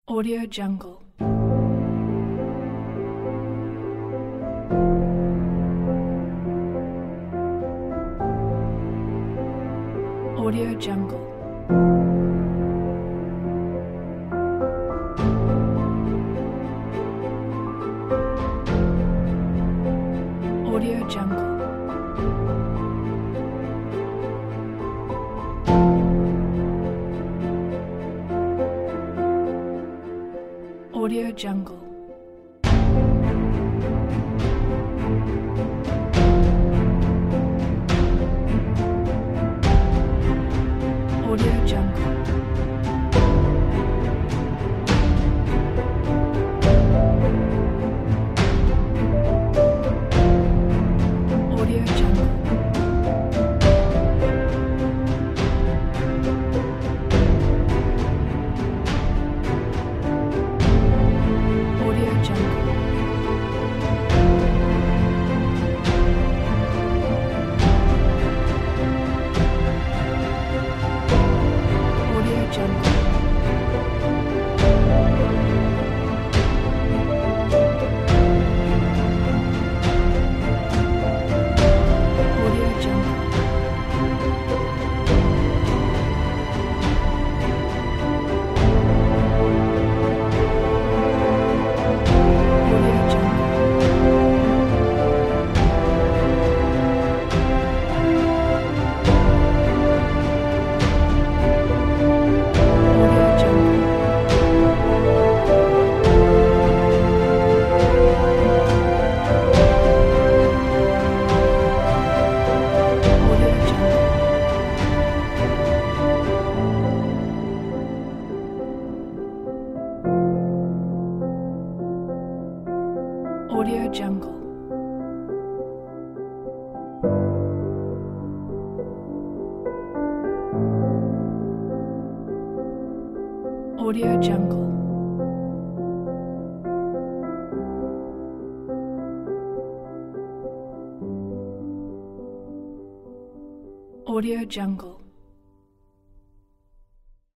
Audio Jungle. Audio Jungle. Audio Jungle. Audio Jungle. Audio Jungle. Audio Jungle. Audio Jungle. Audio Jungle. Audio Jungle. Audio Jungle. Audio Jungle. Audio Jungle. Audio Jungle. Audio Jungle. Audio Jungle.